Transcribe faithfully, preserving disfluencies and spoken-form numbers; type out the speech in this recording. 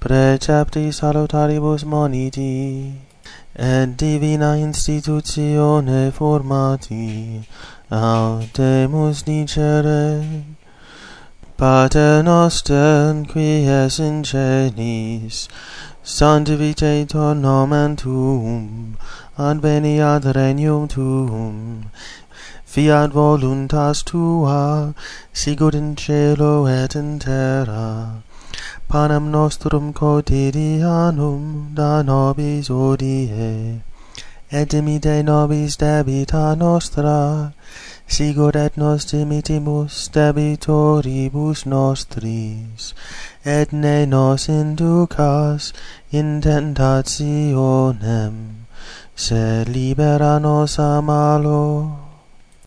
precepti salutaribus moniti, et divina institutione formati, audemus dicere: Pater noster, qui es in celis, sanctificetur nomen tuum, adveniat regnum tuum, fiat voluntas tua, sicut in cielo et in terra. Panem nostrum quotidianum da nobis hodie, et dimitte nobis debita nostra, sicut et nos dimittimus debitoribus nostris, et ne nos inducas in tentationem, sed libera nos a malo.